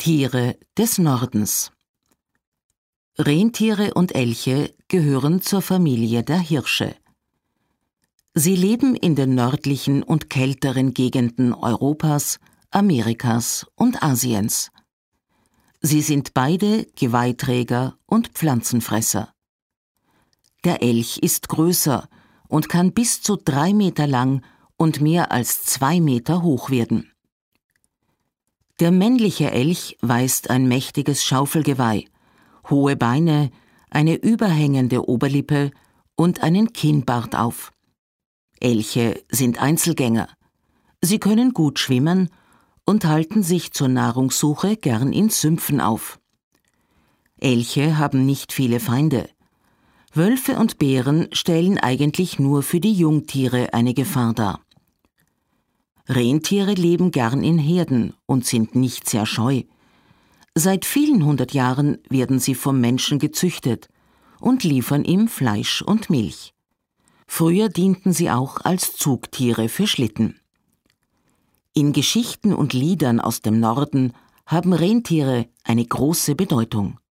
Tiere des Nordens. Rentiere und Elche gehören zur Familie der Hirsche. Sie leben in den nördlichen und kälteren Gegenden Europas, Amerikas und Asiens. Sie sind beide Geweihträger und Pflanzenfresser. Der Elch ist größer und kann bis zu 3 Meter lang und mehr als 2 Meter hoch werden. Der männliche Elch weist ein mächtiges Schaufelgeweih, hohe Beine, eine überhängende Oberlippe und einen Kinnbart auf. Elche sind Einzelgänger. Sie können gut schwimmen und halten sich zur Nahrungssuche gern in Sümpfen auf. Elche haben nicht viele Feinde. Wölfe und Bären stellen eigentlich nur für die Jungtiere eine Gefahr dar. Rentiere leben gern in Herden und sind nicht sehr scheu. Seit vielen 100 Jahren werden sie vom Menschen gezüchtet und liefern ihm Fleisch und Milch. Früher dienten sie auch als Zugtiere für Schlitten. In Geschichten und Liedern aus dem Norden haben Rentiere eine große Bedeutung.